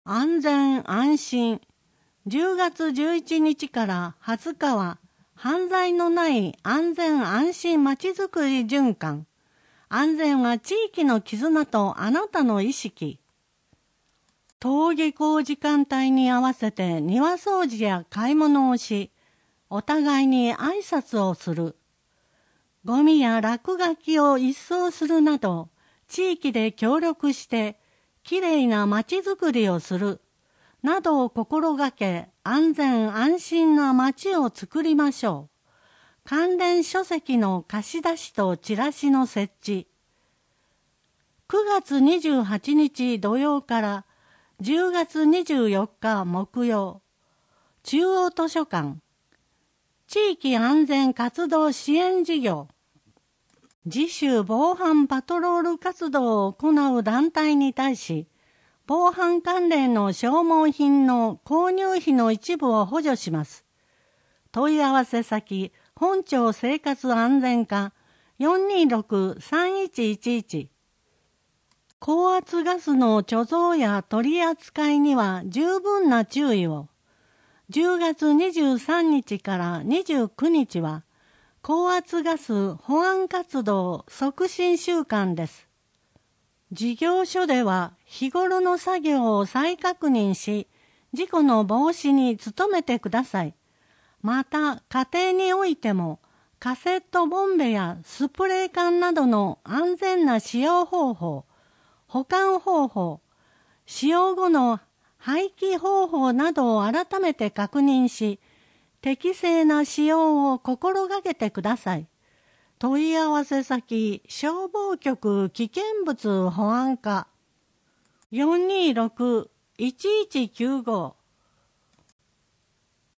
安全安心。10月11日から20日は、犯罪のない安全安心まちづくり循環。安全は地域の絆とあなたの意識。登下校時間帯に合わせて庭掃除や買い物をし、お互いに挨拶をする。ゴミや落書きを一掃するなど、地域で協力して、きれいなまちづくりをする。などを心がけ、安全安心な街を作りましょう。関連書籍の貸し出しとチラシの設置。9月28日土曜から10月24日木曜、中央図書館、地域安全活動支援事業、自主防犯パトロール活動を行う団体に対し、防犯関連の消耗品の購入費の一部を補助します。問い合わせ先、本庁生活安全課 426-3111。高圧ガスの貯蔵や取り扱いには十分な注意を。10月23日から29日は、高圧ガス保安活動促進週間です。事業所では日頃の作業を再確認し、事故の防止に努めてください。また、家庭においても、カセットボンベやスプレー缶などの安全な使用方法、保管方法、使用後の廃棄方法などを改めて確認し、適正な使用を心がけてください。問い合わせ先、消防局危険物保安課 426-1195